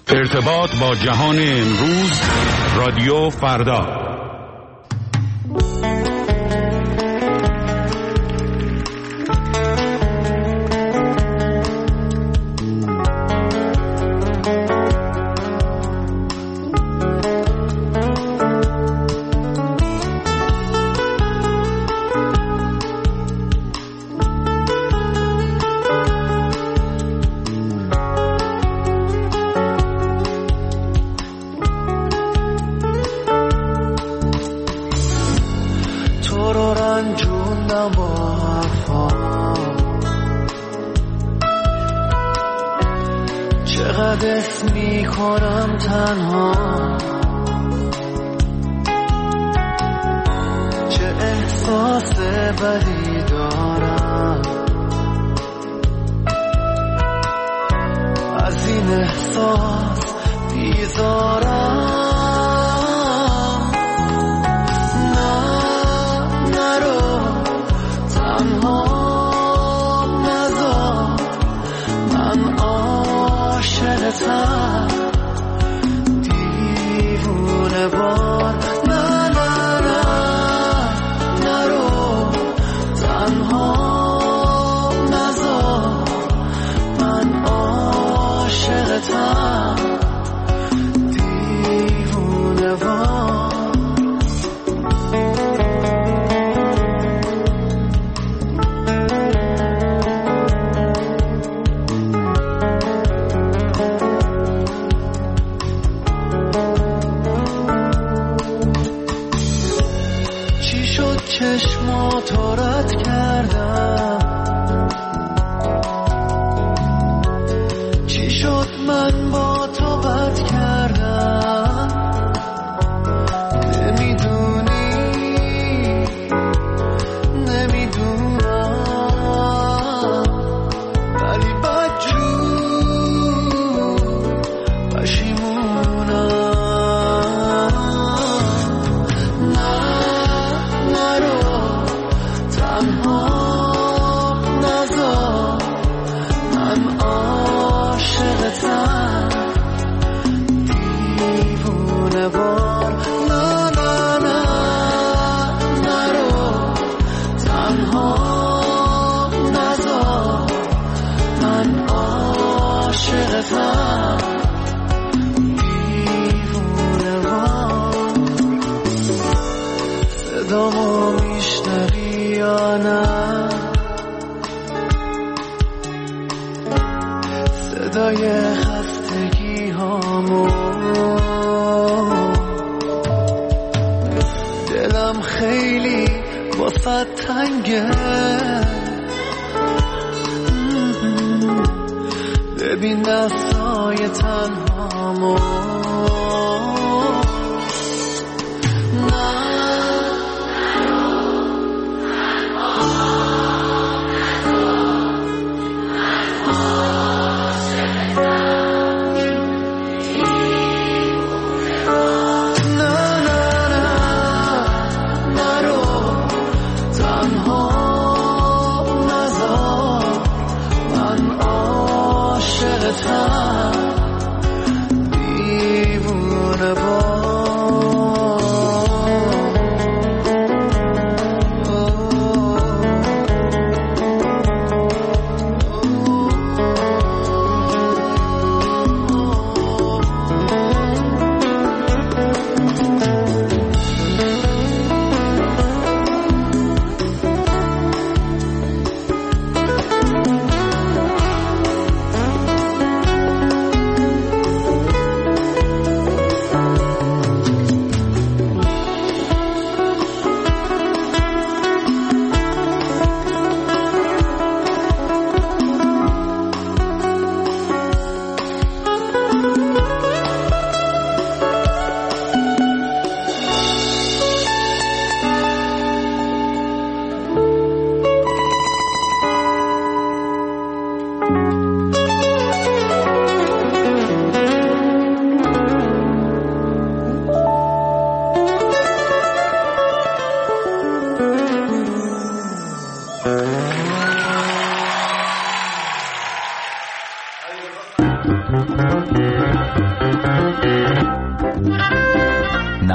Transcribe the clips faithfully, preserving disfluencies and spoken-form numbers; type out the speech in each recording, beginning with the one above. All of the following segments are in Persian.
ارتباط با جهان امروز، رادیو فردا.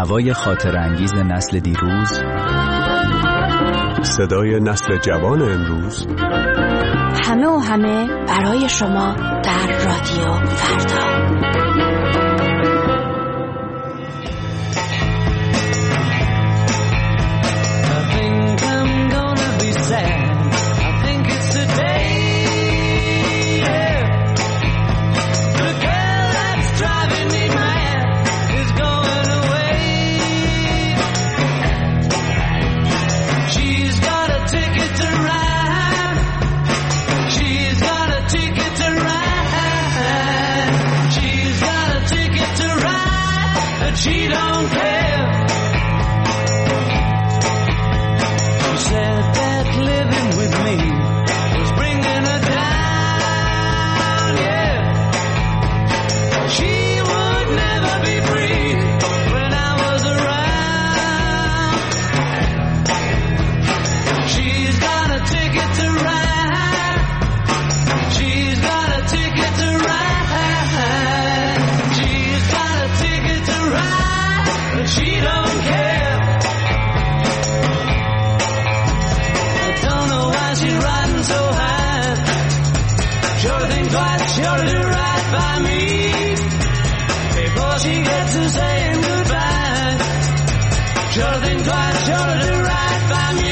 نوای خاطر انگیز نسل دیروز، صدای نسل جوان امروز، همه و همه برای شما در رادیو فردا. She don't care. She said that living with me was bringing her down, yeah. She would never be free when I was around. She's got a ticket to ride. She's got a ticket to ride. She's got a ticket to ride, but she don't care. I don't know why she's riding so high. Sure to think twice, sure to do right by me before she gets to saying goodbye. Sure to think twice, sure to do right by me.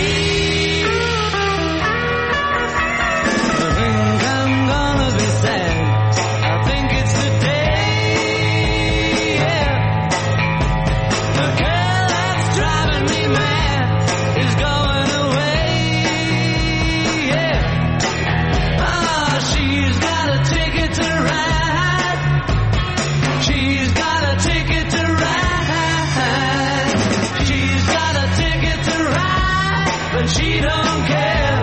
I think I'm gonna be sad. I think it's the day. The girl that's driving me mad is going away, yeah. Ah, she's got a ticket to ride. She's got a ticket to ride. She's got a ticket to ride, but she don't care.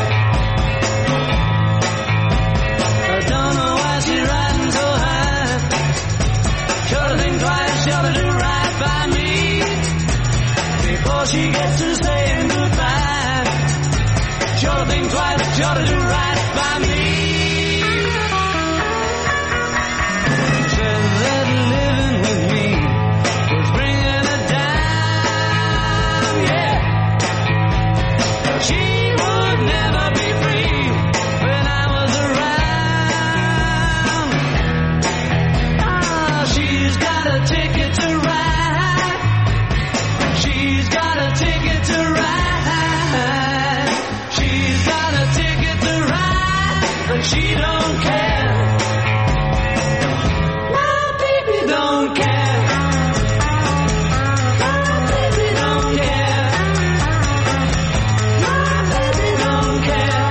I don't know why she's riding so high. Sure to think twice, sure to do right by me before she gets to saying goodbye. Sure to think twice, sure to do right by me. Said that living with me was bringing her down, yeah. She would never be free when I was around. Ah, she's got a ticket to ride. She's got a ticket to ride. She's got a ticket to ride, but she don't care. My baby don't care. My baby don't care. My baby don't care.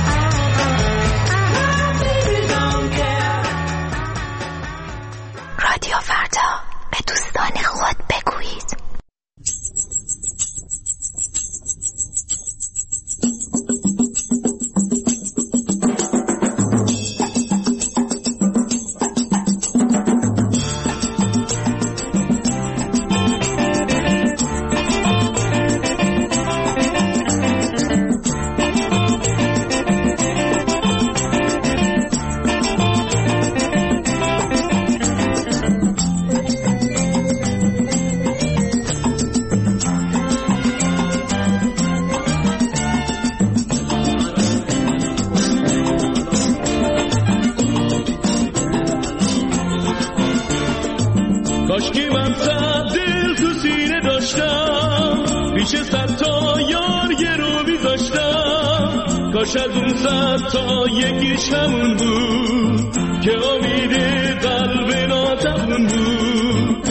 My baby don't care. رادیو فردا، به دوستان خود بگویید. کاشکی من صد دل تو سینه داشتم، پیش صد تا یار یه رو بیذاشتم. کاش از اون صد تا یکیش همون بود که امید قلب ناتمون بود.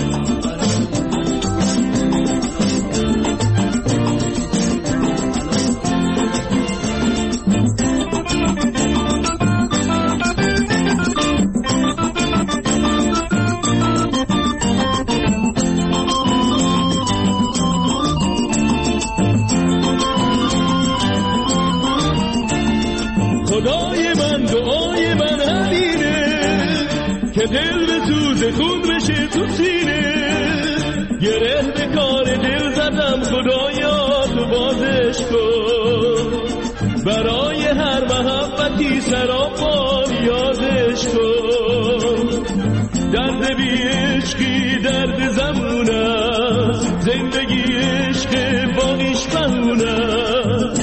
خدای من دعای من همینه که دل به سوز خون بشه تو سینه. گره به کار دل زدم خدایا تو بازش کن، برای هر محبتی سراپا یادش کن. درد بی عشقی درد زمون است، زندگی عشق باقیش بمونم.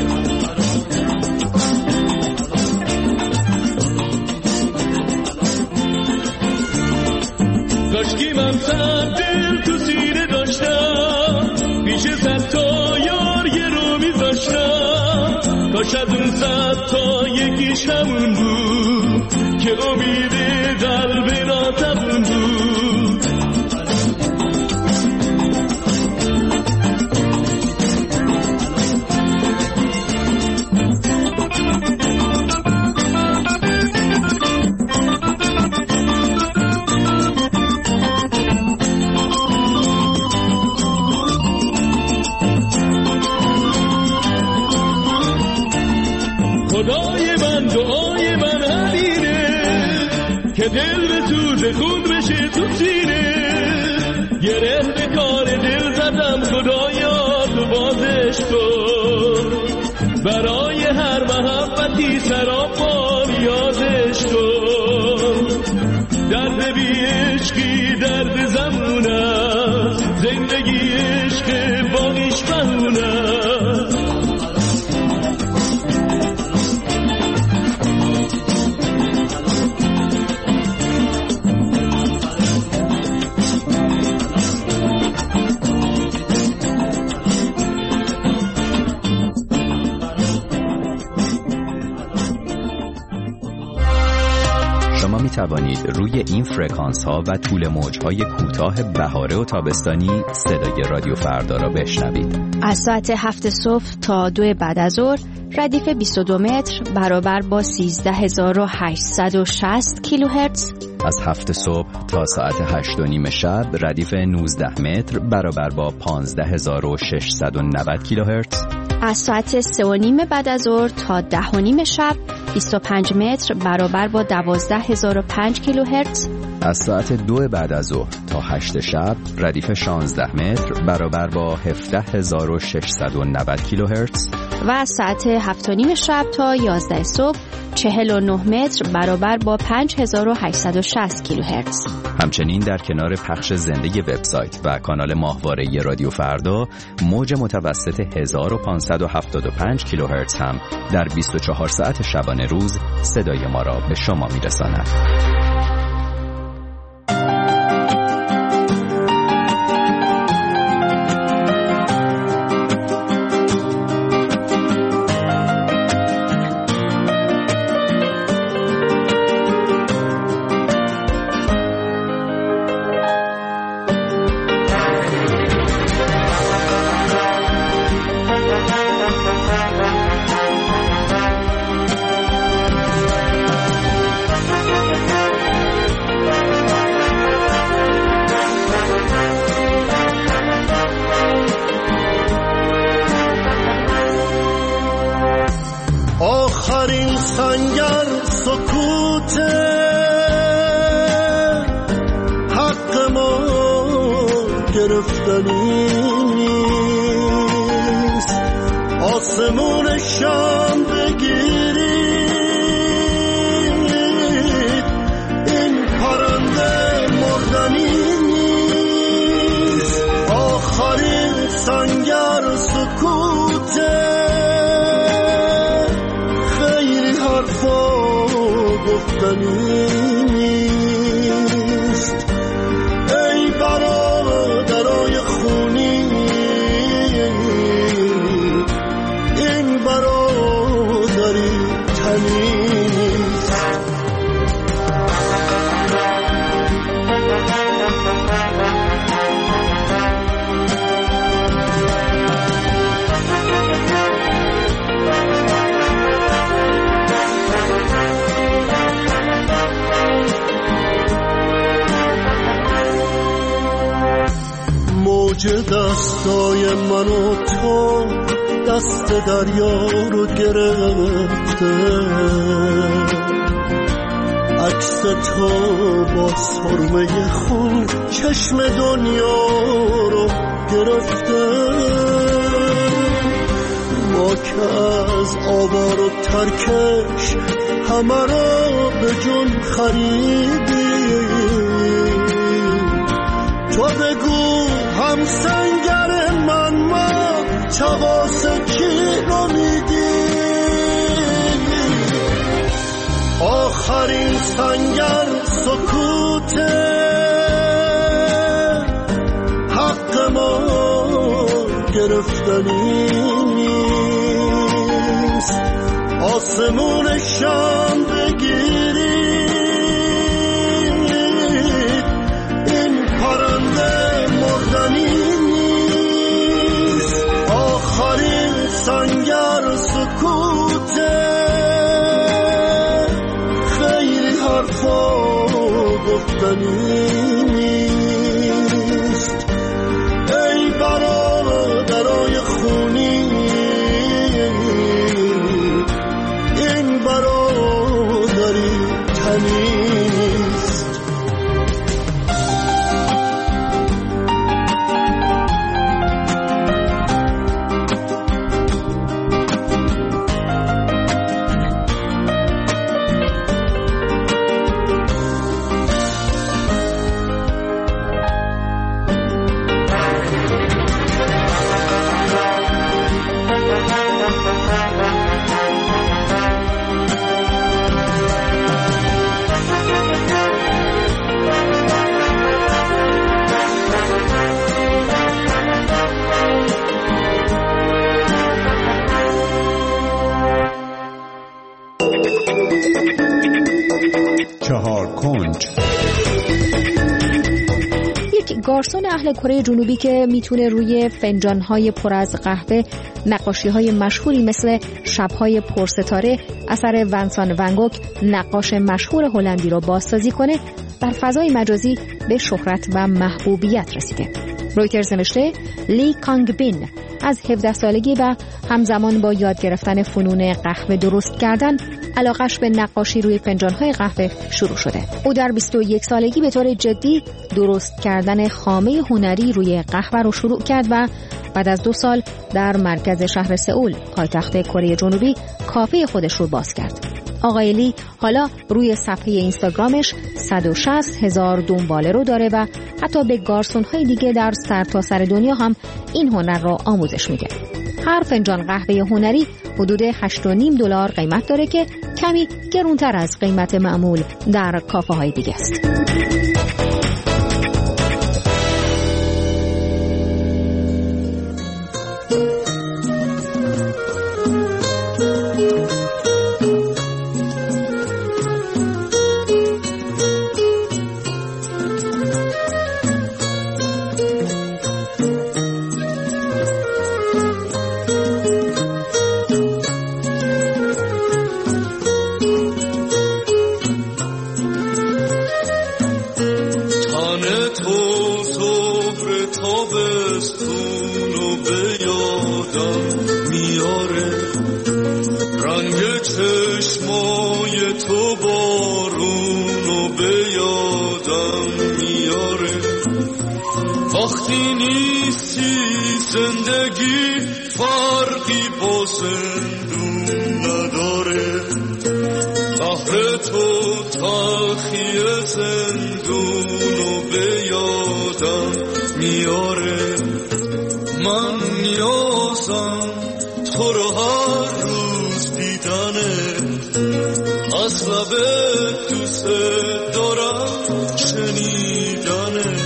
کاشکی من صد دل تو سینه داشتم، پیش صد تا یار یه رو میذاشتم، کاش از اون صد تا یکیش همون بود که امید قلب ناتمون بود. خدای من دعای من همینه که دل به سوز خون بشه تو سینه، گره به کار دل زدم خدایا تو بازش کن، برای هر محبتی سراپار یادش کن. درد بی عشقی درد زمونه، زندگی عشق باقیش بمونه. می توانید روی این فرکانس ها و طول موج های کوتاه بهاره و تابستانی صدای رادیو فردا را بشنوید. از ساعت هفت صبح تا دو بعد از ظهر ردیف بیست و دو متر برابر با سیزده هزار و هشتصد و شصت کیلوهرتز. از هفت صبح تا ساعت هشت و نیم شب ردیف نوزده متر برابر با پانزده هزار و ششصد و نود کیلوهرتز. از ساعت سه و نیم بعد از ظهر تا ده و نیم شب بیست و پنج متر برابر با دوازده هزار و پنج کیلوهرتز. از ساعت دو بعد از ظهر تا هشت شب ردیف شانزده متر برابر با هفده هزار و ششصد و نود کیلوهرتز. و از ساعت هفت و نیم شب تا یازده صبح چهل و نه متر برابر با پنج هزار و هشتصد و شصت کیلوهرتز. همچنین در کنار پخش زنده وبسایت و کانال ماهواره رادیو فردا، موج متوسط هزار و پانصد و هفتاد و پنج کیلوهرتز هم در بیست و چهار ساعت شبانه روز صدای ما را به شما میرساند. آخرین سنگر سکوته، حق ما گرفتنی نیست، آسمون شام بگیرید، این پرنده مردنی نیست. آخرین سنگر سکوته، گفتنی نیست. ای برادرای خونی، این برادری تنی نیست. موج دستای من و تو دست دریا رو گرفته، عکس تو با سرمه خون چشم دنیا رو گرفته. ما که از آوار و ترکش همه رو به جون خریدیم، تو بگو هم سنگره تقاص کی رو میدی؟ آخرین سنگر سکوته، حق ما گرفتنی نیست. آسمون شام بگیری، این پرنده مردنی نیست. آخرین سنگر سکوته، خیلی حرفا گفتنی نیست. ای برادرای خونی، این برادری تنیست. چهار کنج. یک گارسون اهل کره جنوبی که میتونه روی فنجان‌های پر از قهوه نقاشی‌های مشهوری مثل شب‌های پرستاره اثر ونسان ونگوک، نقاش مشهور هلندی رو بازسازی کنه، در فضای مجازی به شهرت و محبوبیت رسیده. رویترز نوشته لی کانگ بین از هفده سالگی و همزمان با یاد گرفتن فنون قهوه درست کردن علاقش به نقاشی روی فنجان‌های قهوه شروع شده. او در بیست و یک سالگی به طور جدی درست کردن خامه هنری روی قهوه رو شروع کرد و بعد از دو سال در مرکز شهر سئول، پایتخت کره جنوبی، کافه خودش رو باز کرد. آقای لی حالا روی صفحه اینستاگرامش صد و شصت هزار دنباله رو داره و حتی به گارسون‌های دیگه در سرتاسر دنیا هم این هنر رو آموزش میده. هر فنجان قهوه هنری حدود هشت و نیم دلار قیمت داره که کمی گرونتر از قیمت معمول در کافه های دیگه است. وقتی نیستی زندگی فرقی با زندون نداره، قهر تو تلخی زندونو به یادم میاره. من نیازم تو رو هر روز دیدنه، از لبت دوست دارم شنیدنه.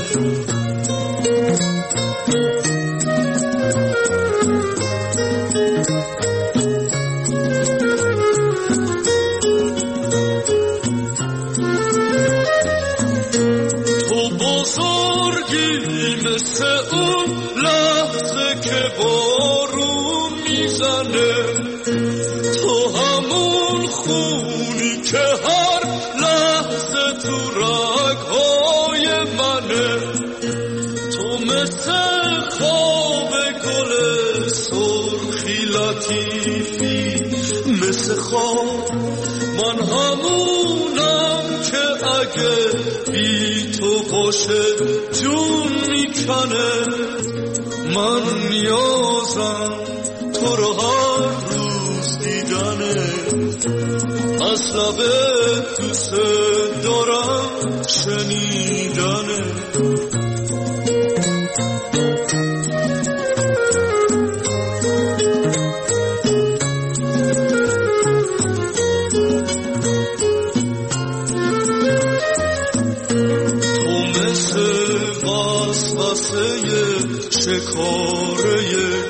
مثل اون لحظه که بارون میزنه، تو همون خونی که هر لحظه تو رگهای منه. تو مثل خواب گل سرخی لطیفی، مثل خواب من همونم که اگه بی تو باشه جون میکنه. من نیازم تو رو هر روز دیدنه، از لبت دوست دارم شنیدنه. قصه شکاره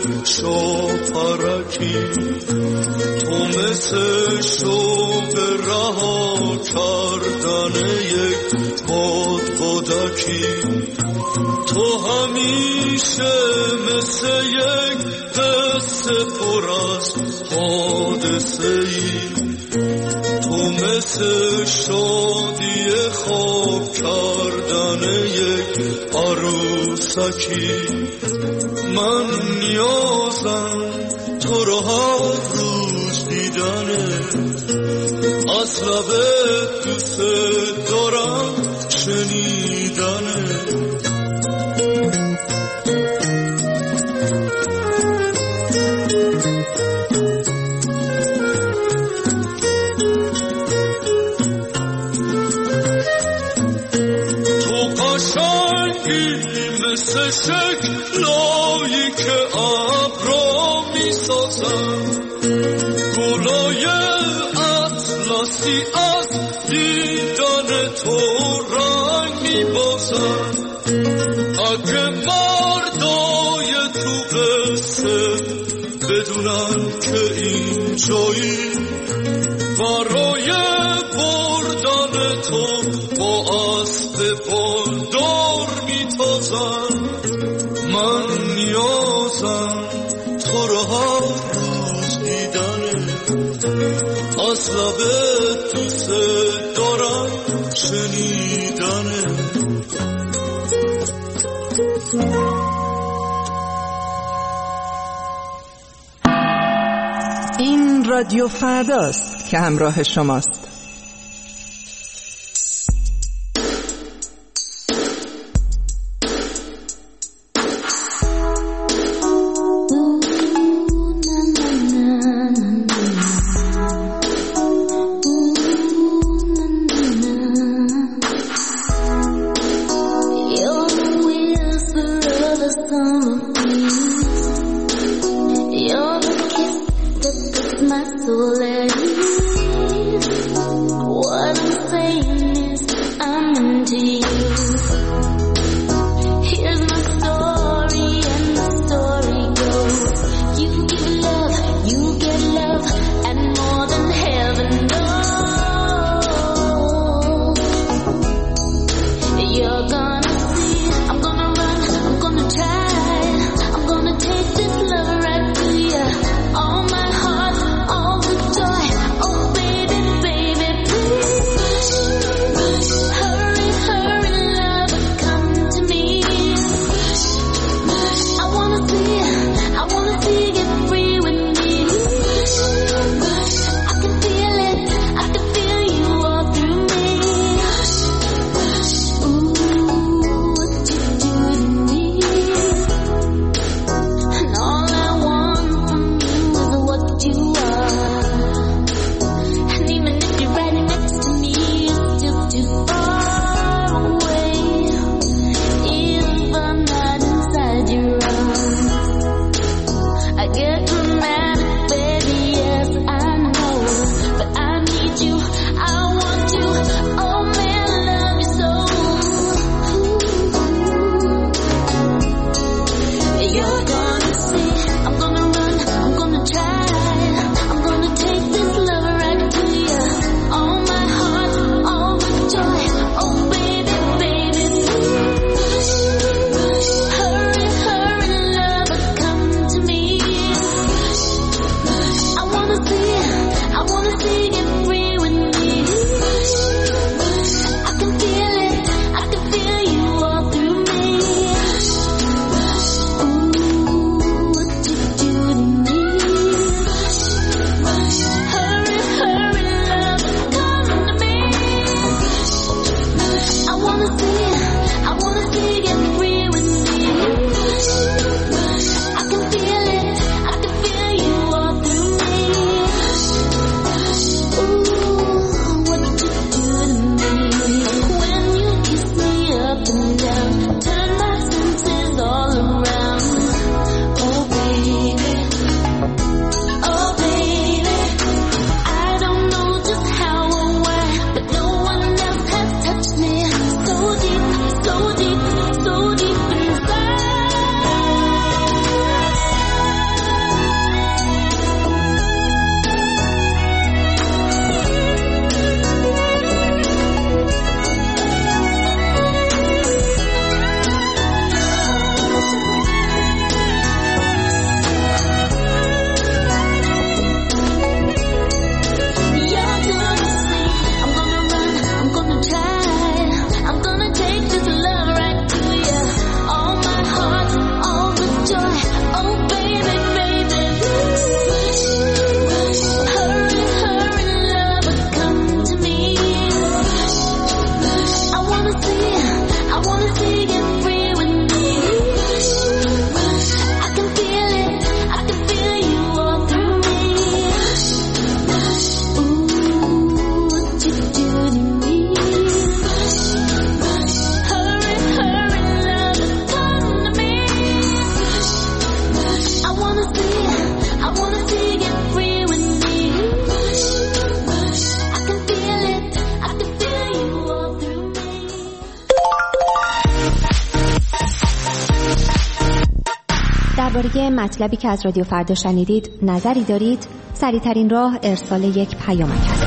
شاپرکی، تو مثل شوق رها کردن یک بادبادکی، تو همیشه مثل یک قصه پر از حادثه ای، تو مثل شادی خواب کردن یک عروسکی. من نیازم تو رو هر روز دیدنه، از لبت دوست دارم شنیدنه. مثل شکلایی که ابرا میسازن، گلای اطلسی از دیدن تو رنگ میبازن. اگه مردای تو قصه بدونن که اینجایی، برای بردن تو با اسب بالدار میتازن. من نیازم تو رو هر روز دیدنه، از لبت دوست دارم شنیدنه. این رادیو فرداست که همراه شماست. So deep درباره مطلبی که از رادیو فردا شنیدید نظری دارید؟ سریع‌ترین راه ارسال یک پیامک است.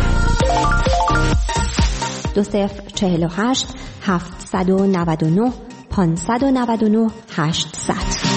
دو صفر چهل و هشت هفتصد و نود و نه پانصد و نود و نه هشتصد.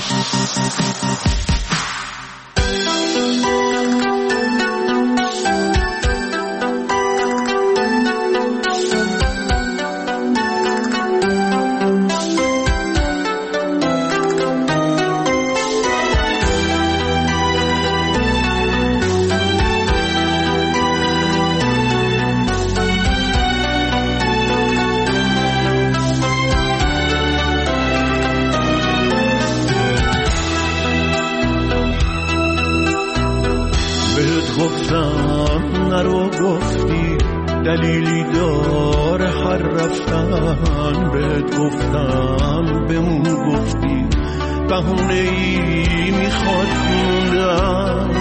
نرو گفتی دلیلی داره هر رفتن، بهت گفتم بمون گفتی بهونه ای میخواد موندن.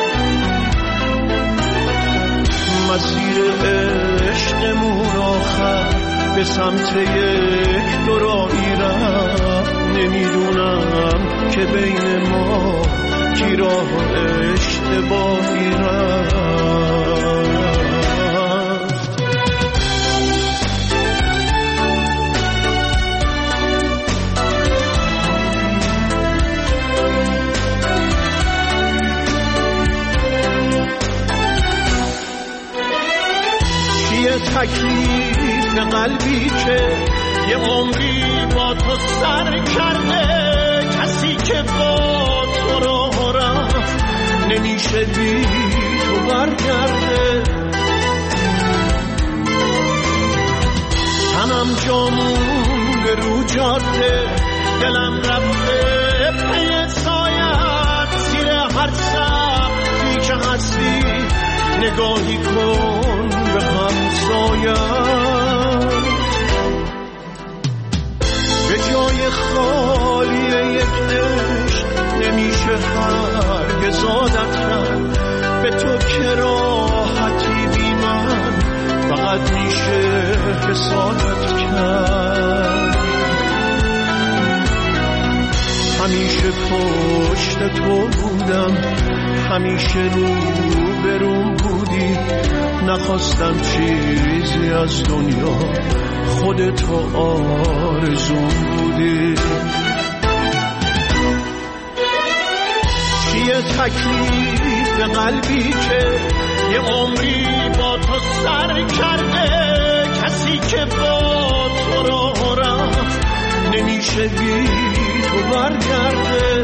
مسیر عشقمون آخر به سمت یک دورایی رفت، نمیدونم که بین ما کی راه اشتباهی رفت. چیه تکلیف قلبی که یه عمری با تو سر کرده، کسی که با تو راه رفت نمیشه بی تو برگرده. تنم جامون به رو جاده، دلم رفته پی سایت، زیر هر سبتی که هستی نگاهی کن به همسایت. به جای خالی یک عشق نمیشه هرگز عادت کرد، به تو که راحتی بی من فقط میشه حسادت کرد. همیشه پشت تو بودم، همیشه رو بروم بودی، نخواستم چیزی از دنیا، خودتو آرزوم بودی. چیه تکلیف قلبی که یه عمری با تو سر کرده، کسی که با تو راه رفت نمیشه بی تو برگرده.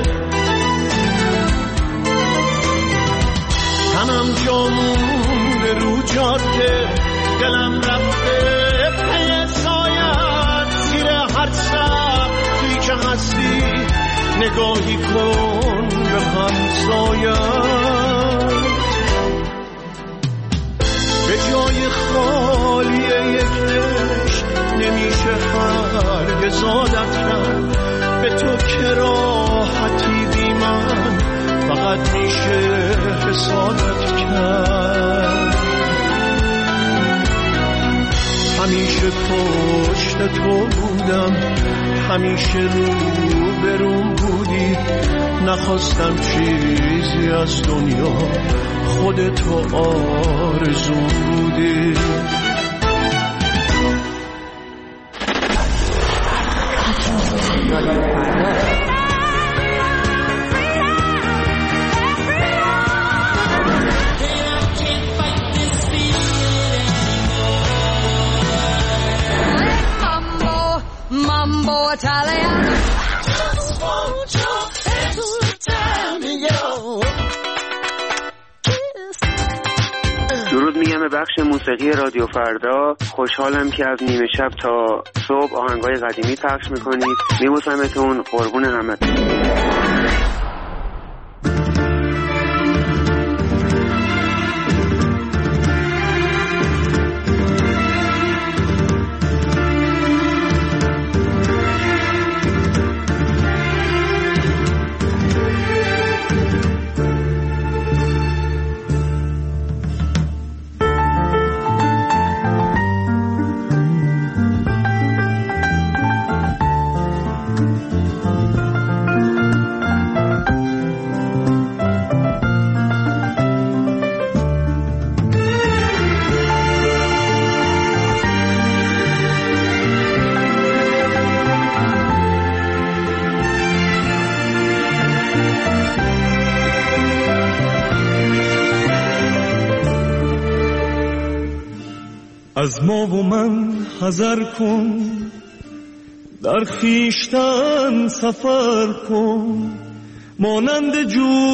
تنم جامون به رو جاده، دلم رفته پی سایت، زیر هر سبتی که هستی نگاهی کن به همسایت. به جای خالی یک عشق نمیشه هرگز عادت کرد، به تو که راحتی بی من فقط میشه حسادت کرد. همیشه پشت تو بودم، همیشه رو بروم بودی، نخواستم چیزی از دنیا، خودتو آرزوم بودی. درود میگم به بخش موسیقی رادیو فردا. خوشحالم که از نیمه شب تا صبح آهنگای قدیمی پخش میکنید. میبوسمتون، قربون همتون. از ما و من حذر کن، در خیشتن سفر کن، مانند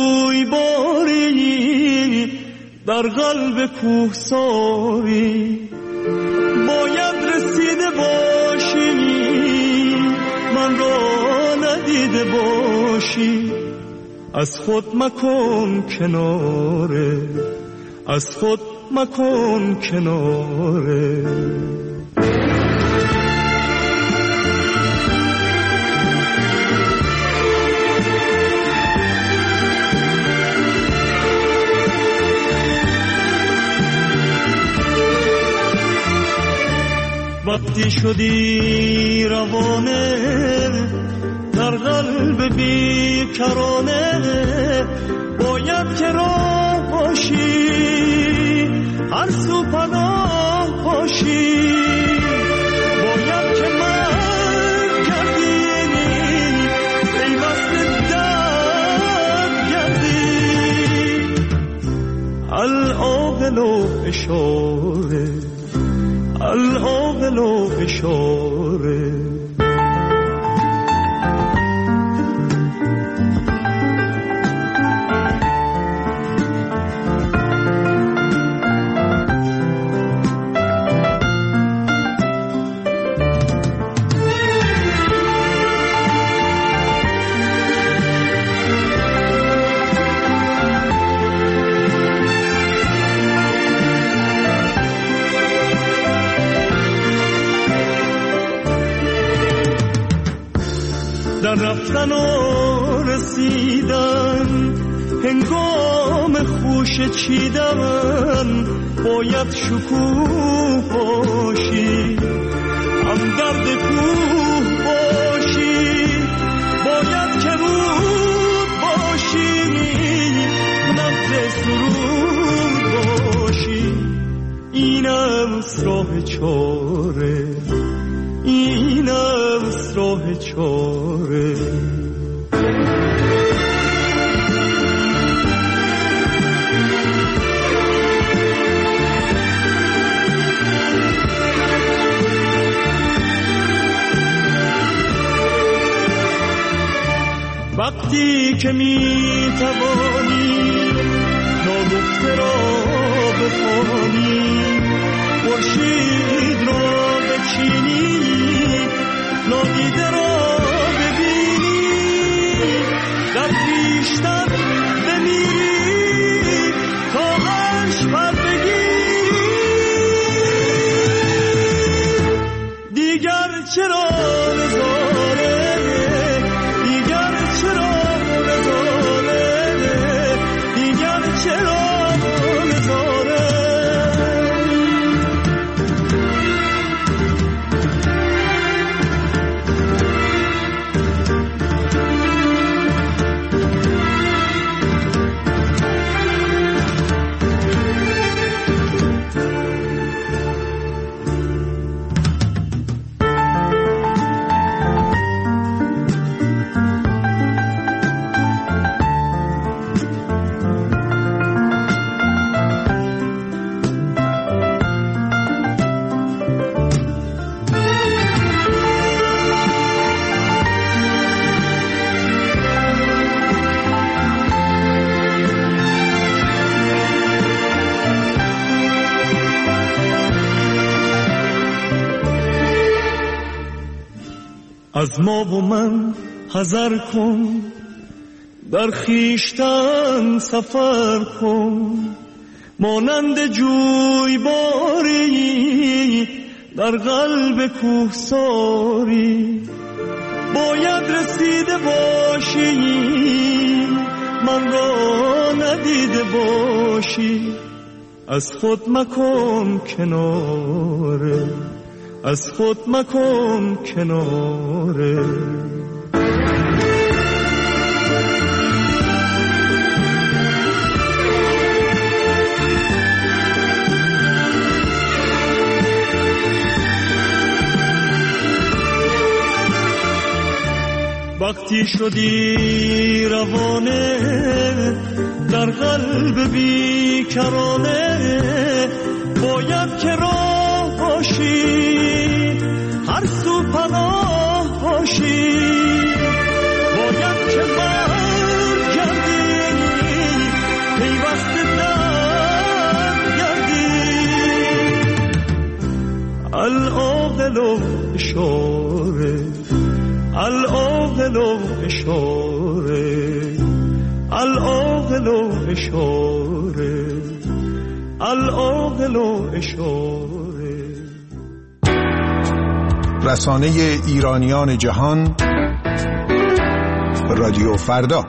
جویباری در قلب کوهساری. باید رسیده باشی من را ندیده باشی، از خود مکن کناره، از خود مکن کناره. وقتی شدی روانه در قلب بیکرانه، باید که راه باشی هر سو پناه باشی. باید که من گردی پیوست درد گردی، العاقل و اشاره، العاقل و اشاره. در رفتن و رسیدن هنگام خوش چیدن، باید شکوه باشی هم درد کوه باشی. باید که رود باشی نبض سرود باشی. اینم راه چاره، اینم راه چاره. وقتی که می توانی ناگفته را بخوانی، خورشید را بچینی نادیده را ببینی، در خویشتن بمیری تا عرش پر بگیری. دیگر چرا نظاره، دیگر چرا نظاره، دیگر چرا نظاره. از ما و من حذر کن، در خیشتن سفر کن، مانند جویباری در قلب کوهساری. باید رسیده باشی من را ندیده باشی، از خود مکن کناره، از خود مکن کناره. وقتی شدی روانه در قلب بیکرانه، باید که راه باشی، هر سو پناه باشی. باید که برگردی، پیوسته برگردی. العاقل و اشاره، العاقل و اشاره، العاقل و اشاره، العاقل و اشاره. رسانه ایرانیان جهان، رادیو فردا.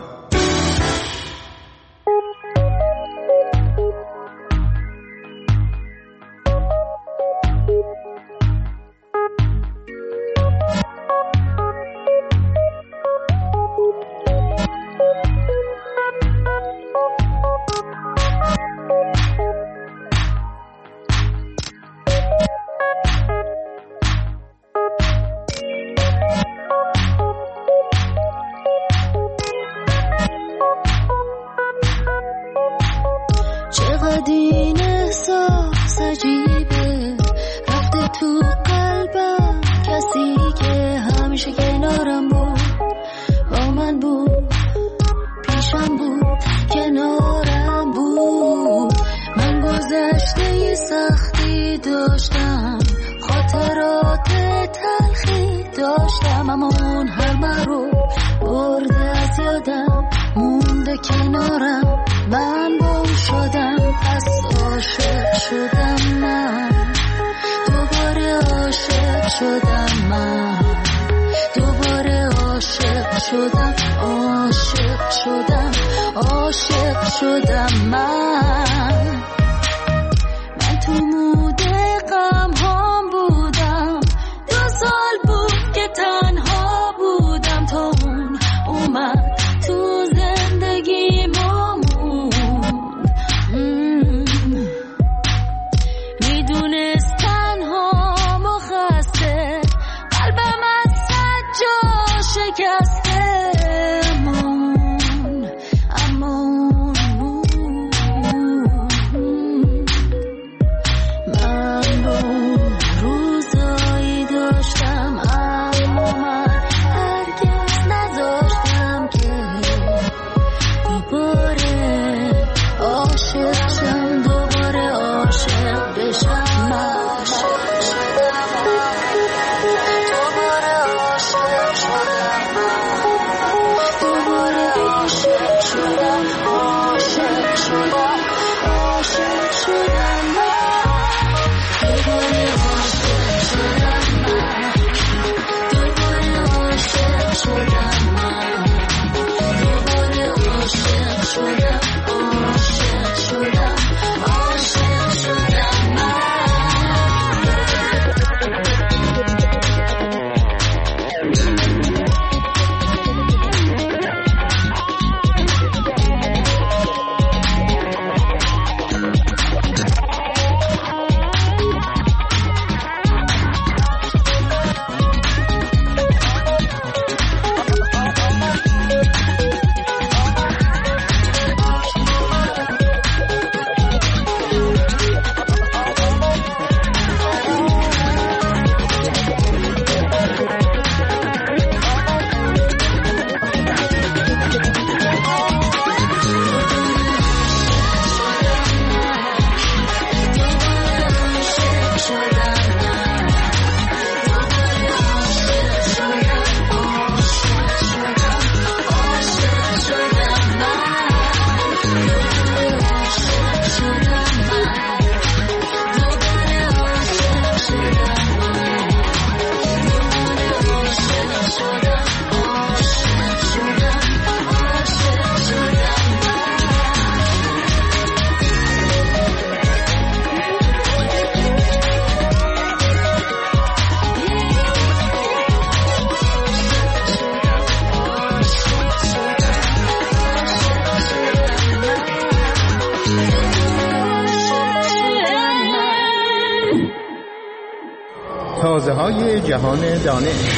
تازه‌های جهان دانش.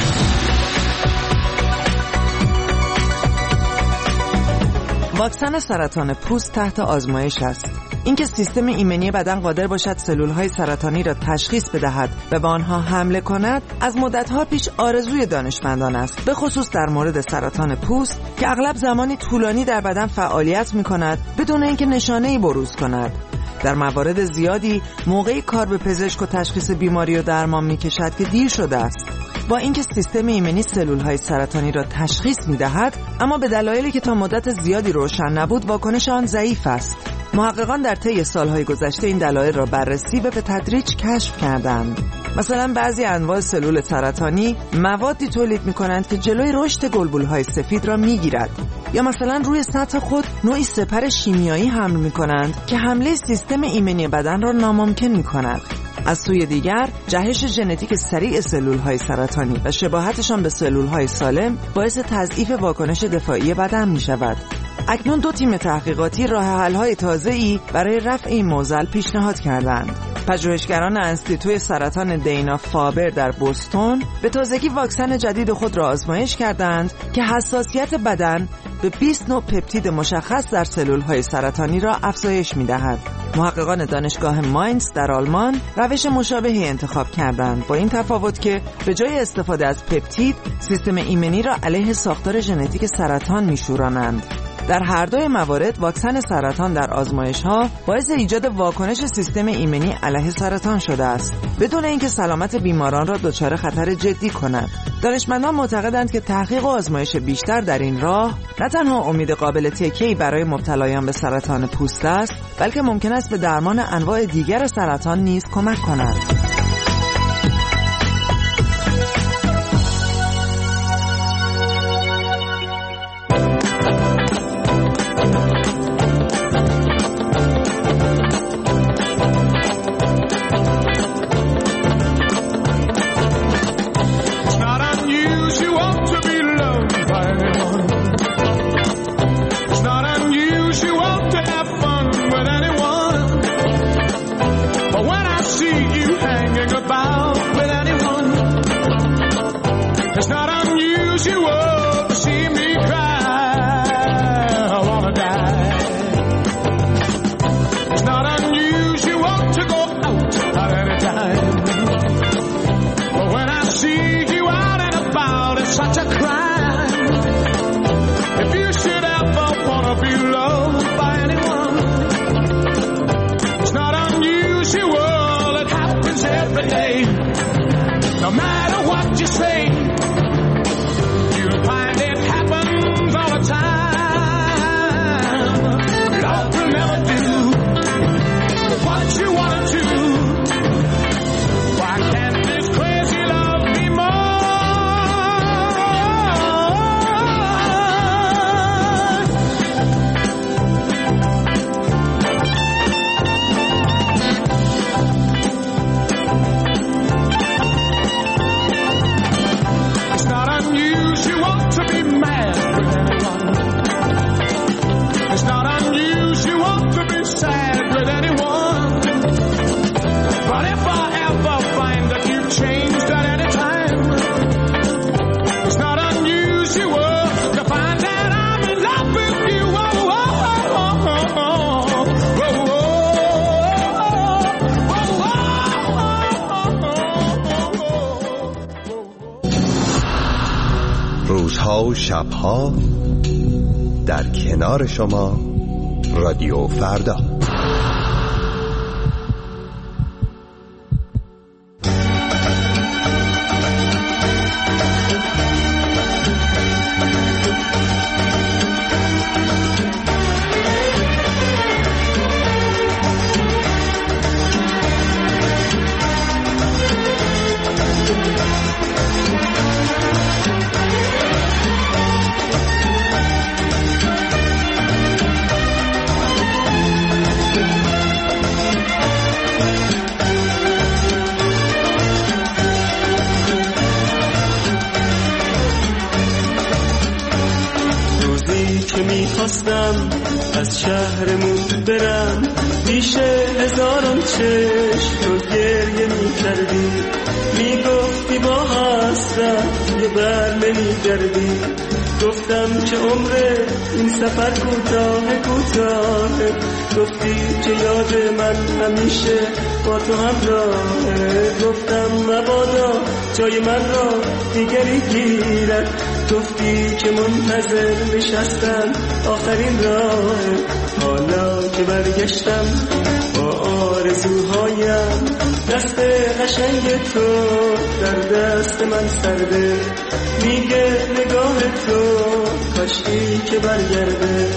واکسن سرطان پوست تحت آزمایش است. اینکه سیستم ایمنی بدن قادر باشد سلول‌های سرطانی را تشخیص بدهد و به آنها حمله کند از مدت‌ها پیش آرزوی دانشمندان است، به خصوص در مورد سرطان پوست که اغلب زمانی طولانی در بدن فعالیت می‌کند بدون اینکه نشانه‌ای بروز کند. در موارد زیادی موقعی کار به پزشک و تشخیص بیماری و درمان می‌کشد که دیر شده است. با اینکه سیستم ایمنی سلول‌های سرطانی را تشخیص می‌دهد، اما به دلایلی که تا مدت زیادی روشن نبود واکنش آن ضعیف است. محققان در طی سالهای گذشته این دلایل را بررسی و به تدریج کشف کردند. مثلا بعضی انواع سلول سرطانی موادی تولید می‌کنند که جلوی رشد گلبول‌های سفید را می‌گیرد، یا مثلا روی سطح خود نوعی سپر شیمیایی حمل می‌کنند که حمله سیستم ایمنی بدن را ناممکن می‌کند. از سوی دیگر جهش ژنتیک سریع سلول‌های سرطانی و شباهتشان به سلول‌های سالم باعث تضعیف واکنش دفاعی بدن می‌شود. اکنون دو تیم تحقیقاتی راه حل‌های تازه‌ای برای رفع این معضل پیشنهاد کردند. پژوهشگران انستیتوی سرطان دینا فابر در بوستون به تازگی واکسن جدید خود را آزمایش کردند که حساسیت بدن به بیست نوع پپتید مشخص در سلول‌های سرطانی را افزایش می‌دهد. محققان دانشگاه ماینز در آلمان روش مشابهی انتخاب کردند، با این تفاوت که به جای استفاده از پپتید سیستم ایمنی را علیه ساختار ژنتیک سرطان می‌شورانند. در هر دوی موارد واکسن سرطان در آزمایش‌ها باعث ایجاد واکنش سیستم ایمنی علیه سرطان شده است، بدون اینکه سلامت بیماران را دچار خطر جدی کند. دانشمندان معتقدند که تحقیق و آزمایش بیشتر در این راه نه تنها امید قابل تکیه‌ای برای مبتلایان به سرطان پوست است، بلکه ممکن است به درمان انواع دیگر سرطان نیز کمک کند. روزها و شبها در کنار شما رادیو فردا. از شهرمون برم پیش هزاران چشم تو گریه می کردی، می گفتی با حسرت یه بر نمی گردی، گفتم که عمر این سفر کوتاه کوتاه، گفتی که یاد من همیشه با تو همراهه. گفتم مبادا جای من را دیگری گیرد، گفتی که منتظر نشستم آخرین راه. حالا که برگشتم با آرزوهایم، دست قشنگ تو در دست من سرده، میگه نگاه تو کاشکی که برگرده.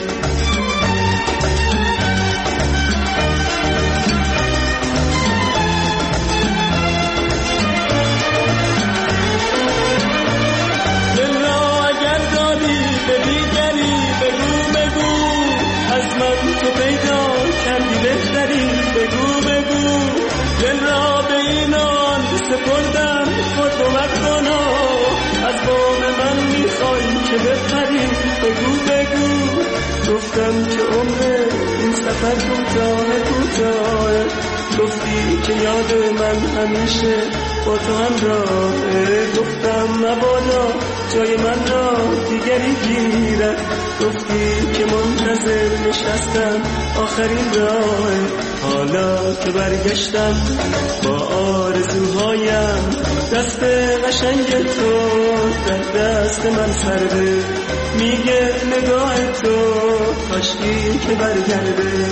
دل را اگر دادی به دیگری بگو بگو، از من تو پیدا کردی بهتری بگو بگو. دل را به اینان سپردم خود بود کنا، از بام من میخوای که بپری بگو بگو. گفتم که عمر این سفر کوتاه کوتاه، گفتی که یاد من همیشه با تو همراهه. گفتم مبادا جای من را دیگری گیرد، گفتی که منتظر نشستم آخرین راه. حالا که برگشتم با آرزوهایم، دست قشنگ تو در دست من سرده، میگه نگاه تو کاشکی که برگرده.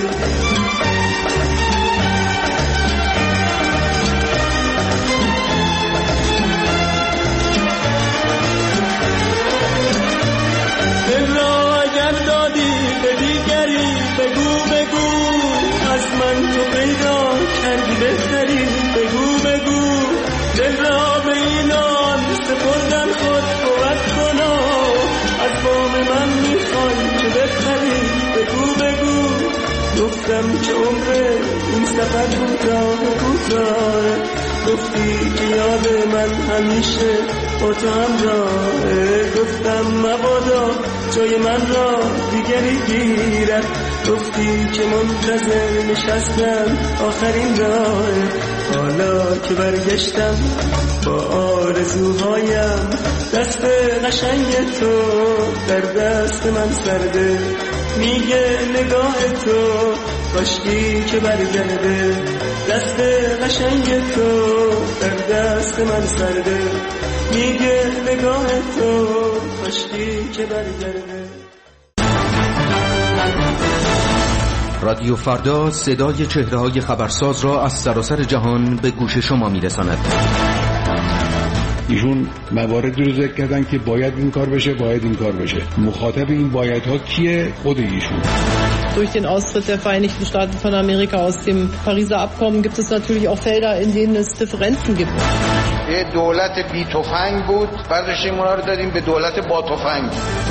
دل را اگر دادی به دیگری بگو بگو، از من تو پیدا کردی بهتری بگو بگو. دل را به اینان سپردن خود بود کنا، از بام من میخوای که بهتری بگو بگو. گفتم که عمر این سفر کوتاه کوتاه، گفتی که یاد من همیشه با تو همراهه. گفتم مبادا جای من را دیگری گیرد، گفتی که منتظر نشستم آخرین راه. حالا که برگشتم با آرزوهایم، دست قشنگ تو در دست من سرده، میگه نگاه تو کاشکی که برگرده. دست قشنگ تو در دست من سرده، میگه نگاه تو کاشکی که برگرده. رادیو فردا صدای چهره‌های خبرساز را از سراسر جهان به گوش شما میرساند. ایشون مواردی رو ذکر کردن که باید این کار بشه، باید این کار بشه. مخاطب این بایدها کیه؟ خود ایشون. Durch den Austritt der Vereinigten Staaten von Amerika aus dem Pariser Abkommen gibt es natürlich auch Felder, in denen es Differenzen gibt. یه دولت بی تفنگ بود، بعدش این اونا رو دادیم به دولت با تفنگ.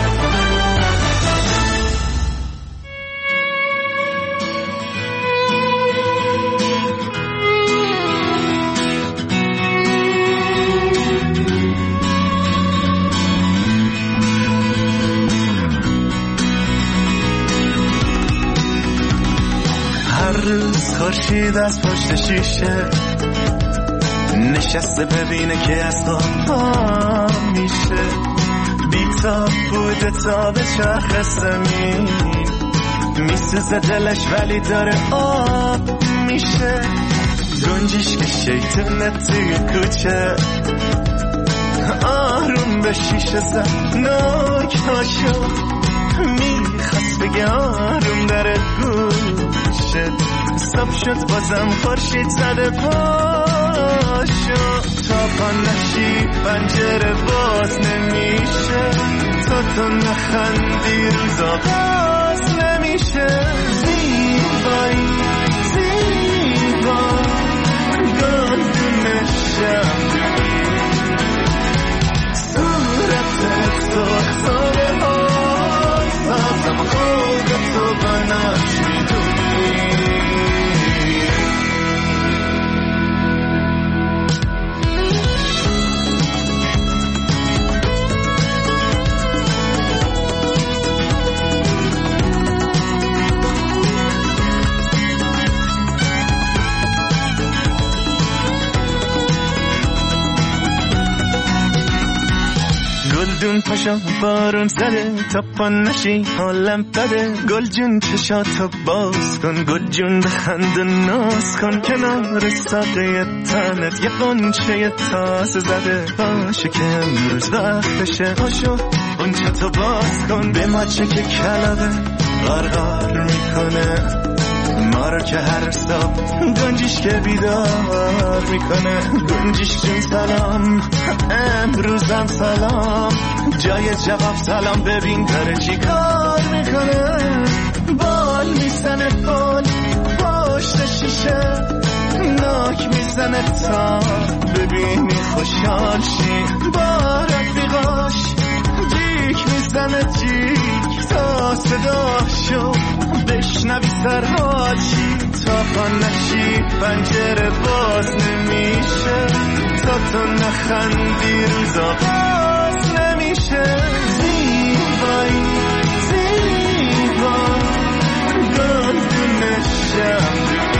خورشید از پشت شیشه نشسته ببینه که از خواب میشه، بیتاب بوده تا به چرخ زمین میسوزه دلش ولی داره آب میشه. گنجش که شیطونه توی کوچه آروم به شیشه زد ناک هاشو، میخواست بگه آروم داره گوشه. صبح شد بازم خورشید زده پاشو، تا پا نشی پنجره باز نمیشه، تا تو نخندی روزا باز نمیشه. زیبایی زیبا گلدون شمدونی، صورتت تو اختاره ها سازم خودتو بناش میدونی. جون پاشا بارون زده تا پا نشی حالم بده گل جون چشاتو باز کن گل جون بخند و ناز کن کنار ساقه تنت یه قنچه تازه زده باشه که امروز وقتشه پاشو قنچه تو باز کن به ماچه که کلابه غرغر میکنه ما رو که هر صبح گنجیش که بیدار میکنه گنجیش جون سلام امروزم سلام جای جواب سلام ببین داره چی کار میکنه بال میزنه بال پشت شیشه ناک میزنه تا ببینی خوشحال شی با رفیقاش جیک میزنه جیک تا صداشو بشنوی سرحال شی تا پا نشی پنجره باز نمیشه تا تو نخندی روزا باز نمیشه زیبایی زیبا گل دونشم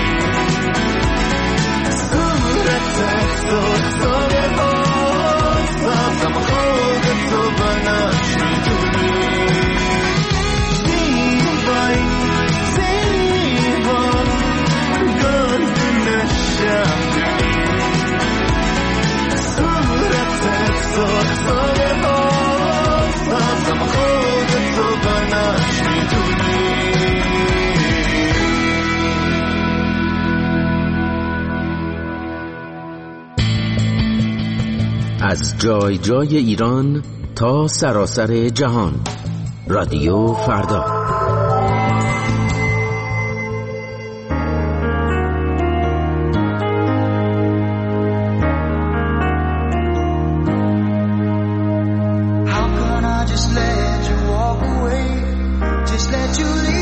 صورتت دختاره باز بازم خودتو بناش میدونی زیبایی زیبا گل دونشم صورتت دختاره باز بازم خودتو بناش میدونی از جای جای ایران تا سراسر جهان رادیو فردا. How can I just let you walk away? Just let you leave